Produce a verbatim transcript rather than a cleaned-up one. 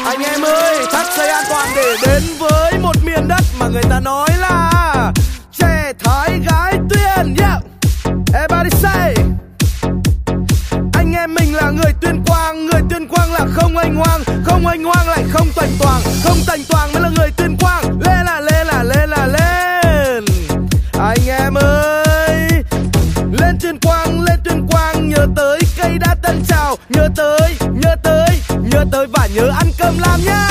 Anh em ơi, thắt dây an toàn để đến với một miền đất mà người ta nói là trẻ Thái gái Tuyên. Yeah, everybody say. Anh em mình là người Tuyên Quang, người Tuyên Quang là không anh hoang, không anh hoang lại không toành toàng, không toành toàng mới là người Tuyên Quang. Lên là lên là lên là lên. Anh em ơi, lên Tuyên Quang, lên Tuyên Quang, nhớ tới cây đa Tân Trào, nhớ tới, nhớ tới, nhớ tới và nhớ ăn cơm lam nhá.